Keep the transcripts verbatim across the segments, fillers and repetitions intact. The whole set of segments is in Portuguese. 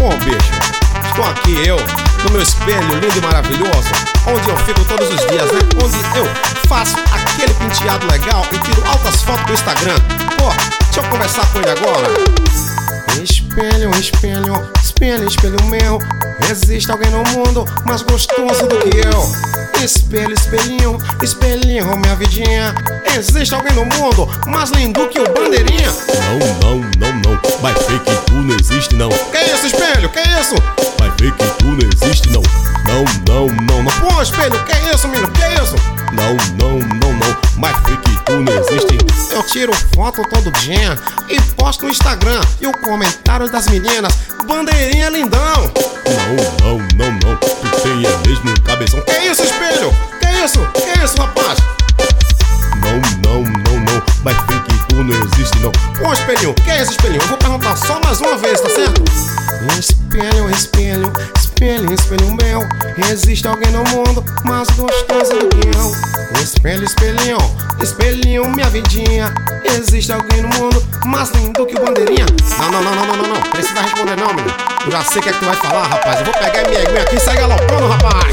Bom, bicho, estou aqui eu, no meu espelho lindo e maravilhoso, onde eu fico todos os dias, né? Onde eu faço aquele penteado legal e tiro altas fotos pro Instagram. Pô, deixa eu conversar com ele agora. Espelho, espelho, espelho, espelho meu, existe alguém no mundo mais gostoso do que eu. Espelho, espelhinho, espelhinho, minha vidinha, existe alguém no mundo mais lindo que o Bandeirinha. Não, não, não, não, vai ver que tu não existe não. Que isso, espelho, que isso? Vai ver que tu não existe não. Não, não, não, não. Pô, espelho, que isso, menino, que isso? Não, não, não, não, vai ver que tu não existe. Eu tiro foto todo dia e posto no Instagram, e o comentário das meninas: Bandeirinha lindão. Não, não, não, não, tu tem é mesmo um cabeção. Que isso, espelho? Que isso? Que isso, rapaz? Não, não, não, não, vai ver que tu não existe não. Pô, espelhinho, que é esse espelhinho? Eu vou perguntar só mais uma vez, tá certo? Espelho, espelho, espelho, espelho meu, existe alguém no mundo mais gostoso do que eu. Espelho, espelhinho, espelhinho, minha vidinha, existe alguém no mundo mais lindo que o Bandeirinha. Não, não, não, não, não, não, não, precisa responder não, menino. Eu já sei o que é que tu vai falar, rapaz. Eu vou pegar minha aguinha aqui e sair galopando, rapaz.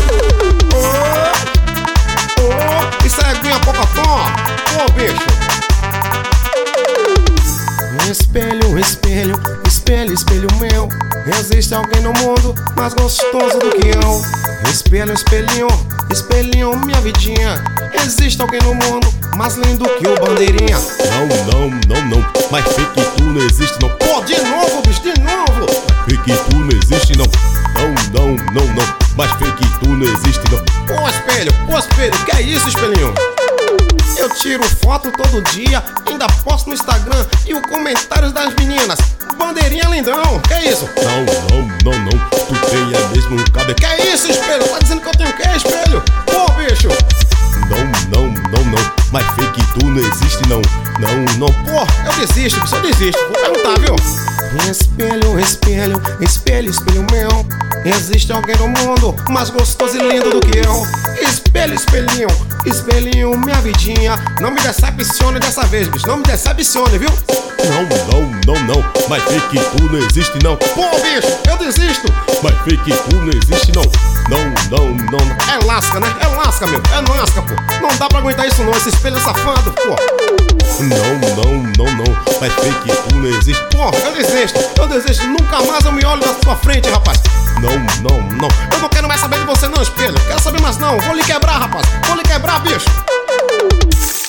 Ô, ô, isso é aguinha pocotó. Ô, bicho. Espelho, espelho, espelho, espelho meu, existe alguém no mundo mais gostoso do que eu. Espelho, espelhinho, espelhinho, minha vidinha, existe alguém no mundo mais lindo que o Bandeirinha. Não, não, não, não, mas vê que tu não existe não. Pô, de novo, bicho, de novo. Vê que tu não existe não. Não, não, não, não, mas vê que tu não existe não. Pô, espelho, pô, espelho, que é isso, espelhinho? Eu tiro foto todo dia, ainda posto no Instagram e os comentários das meninas: Bandeirinha lindão, que é isso? Não, não, não, não, tu tem é mesmo um cabeção. Que é isso, espelho? Tá dizendo que eu tenho o que, espelho? Pô, bicho. Não, não, não, não, mas vê que tu não existe não. Não, não. Pô, eu desisto, bicho, eu desisto. Vou perguntar, viu? Espelho, espelho, espelho, espelho meu, existe alguém no mundo mais gostoso e lindo do que eu. Espelho, espelhinho, espelhinho, minha vidinha, não me decepcione dessa vez, bicho, não me decepcione, viu? Não, não, não, não, mas vê que tu não existe não. Pô, bicho, eu desisto. Mas vê que tu não existe não. Não, não, não, não. É lasca, né? É lasca, meu, é lasca, pô. Não dá pra aguentar isso não, esse espelho é safado, pô. Não, não, não, não, mas vê que tu não existe. Pô, eu desisto, eu desisto, nunca mais eu me olho na sua frente, rapaz. Não, não, não. Eu não quero mais saber de você não, espelho, quero saber mais não, vou lhe quebrar, rapaz, vou lhe quebrar, bicho.